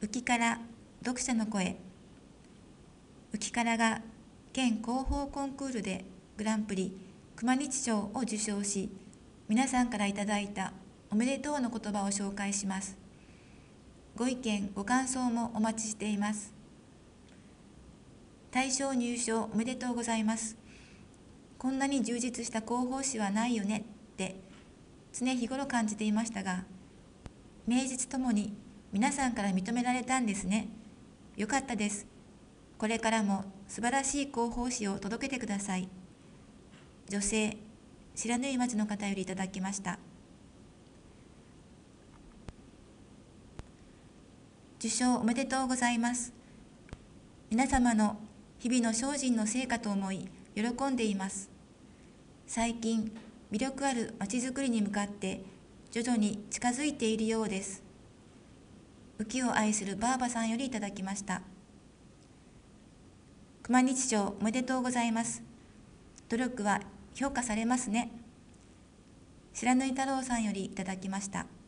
浮から読者の声。浮からが県広報コンクールでグランプリ熊日賞を受賞し、皆さんからいただいたおめでとうの言葉を紹介します。ご意見ご感想もお待ちしています。大賞入賞おめでとうございます。こんなに充実した広報誌はないよねって常日頃感じていましたが、名実ともに皆さんから認められたんですね。よかったです。これからも素晴らしい広報誌を届けてください。女性、白縫町の方よりいただきました。受賞おめでとうございます。皆様の日々の精進の成果と思い、喜んでいます。最近、魅力あるまちづくりに向かって徐々に近づいているようです。浮を愛するばあばさんよりいただきました。熊日賞おめでとうございます。努力は評価されますね。白縫太郎さんよりいただきました。